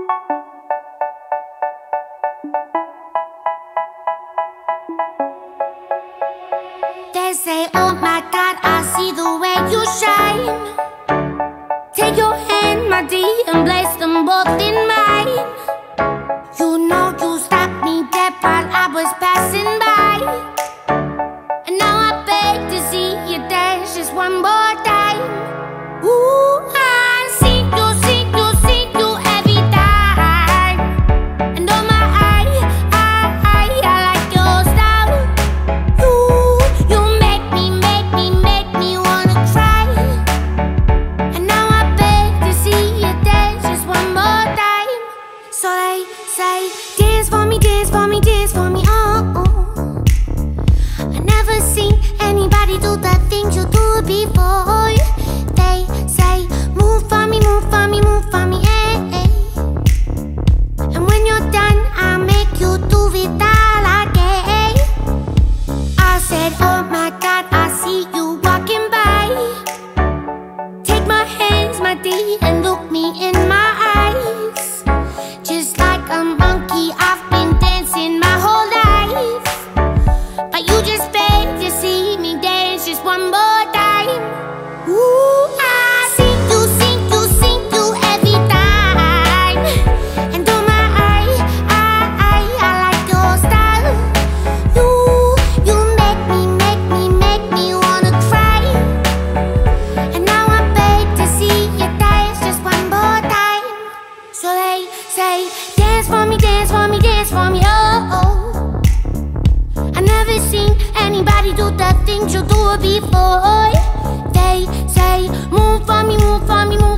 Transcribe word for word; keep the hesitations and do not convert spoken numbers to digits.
They say, oh my God, I see the way you shine. Take your hand, my dear, and place them both in mine. You know you stopped me dead while I was passing by, and now I beg to see you dance just one more time. Ooh, I see you, see you, see you every time. And oh my, I, I, I, I like your style. You, you make me, make me, make me wanna cry. And now I beg to see you dance just one more time. So they say, dance for me, dance for me, dance for me, oh, oh. I never seen anybody do the things you do before. They say, move for me, move for me, move for me, eh, eh. And when you're done, I'll make you do it all again. I said, oh my God, I see you walking by. Take my hands, my dear, and look me in my eyes. Just like a monkey, I've been dancing my whole life, but you just beg to see me dance just one more time. Ooh, I see you, see you, see you every time. And oh my, I, I, I, I like your style. You, you make me, make me, make me wanna cry. And now I beg to see you dance just one more time. So they say, dance for me, dance for me, dance for me, oh, oh. I never seen anybody do the things you do before. They say, move for me, move for me, move